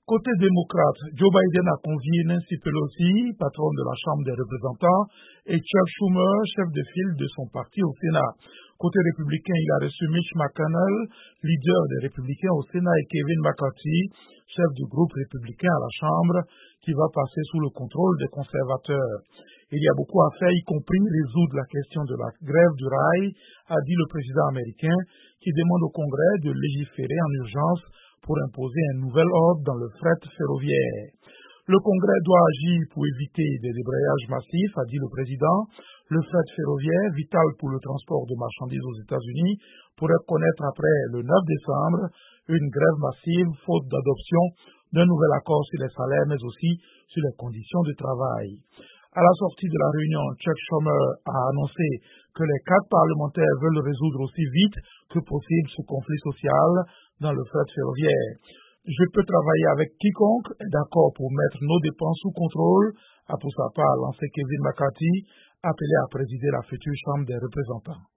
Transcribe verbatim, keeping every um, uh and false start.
Côté démocrate, Joe Biden a convié Nancy Pelosi, patronne de la Chambre des représentants, et Chuck Schumer, chef de file de son parti au Sénat. Côté républicain, il a reçu Mitch McConnell, leader des républicains au Sénat, et Kevin McCarthy, chef du groupe républicain à la Chambre, qui va passer sous le contrôle des conservateurs. Il y a beaucoup à faire, y compris résoudre la question de la grève du rail, a dit le président américain, qui demande au Congrès de légiférer en urgence pour imposer un nouvel ordre dans le fret ferroviaire. Le Congrès doit agir pour éviter des débrayages massifs, a dit le président. Le fret ferroviaire, vital pour le transport de marchandises aux États-Unis, pourrait connaître après le neuf décembre une grève massive faute d'adoption d'un nouvel accord sur les salaires, mais aussi sur les conditions de travail. À la sortie de la réunion, Chuck Schumer a annoncé que les quatre parlementaires veulent résoudre aussi vite que possible ce conflit social dans le fret ferroviaire. Je peux travailler avec quiconque est d'accord pour mettre nos dépenses sous contrôle, a pour sa part lancé Kevin McCarthy, appelé à présider la future Chambre des représentants.